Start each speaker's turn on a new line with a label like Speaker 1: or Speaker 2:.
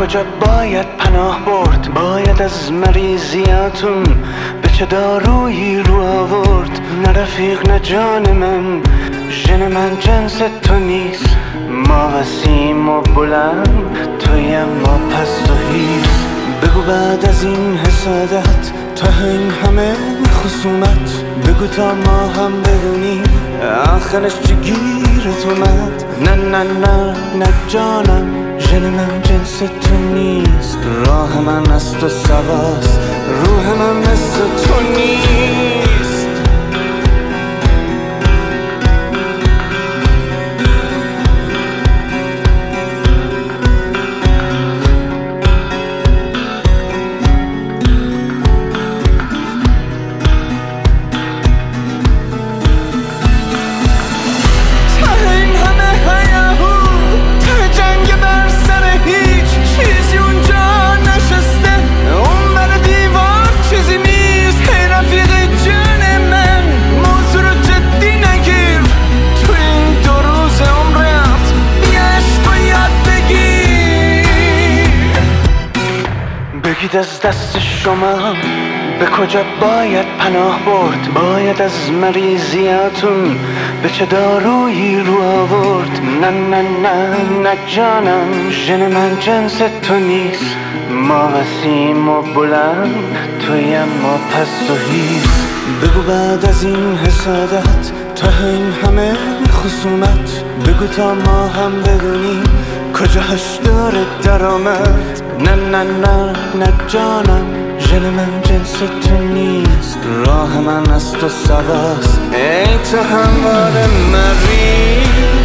Speaker 1: کجا باید پناه برد؟ باید از مریضیاتون به چه دارویی رو آورد؟ نه رفیق نه جان من، ژن من جنس تو نیست. ما وسیم و بلند، توی ما پست و هیز. بگو بعد از این حسادت، تا این همه خصومت، بگو تا ما هم بدونیم آخرش چی گیرت اومد. نه نه نه نه جانم، ژن من جنس تو نیست. راه من از تو سواست، روح من مثل تو نیست. بگید از دست شما به کجا باید پناه برد؟ باید از مریضیاتون به چه دارویی رو آورد؟ نه نه نه نه جانم، ژن من جنس تو نیست. ما وسیم و بلند، توی ما پست و هیز. بگو بعد از این حسادت، تا این همه خصومت، بگو تا ما هم بدونیم کجاش داره درآمد. نه نه نه نه جانم، ژن من جنس تو نیست. راه من از تو سواست، ای تو همواره مریض.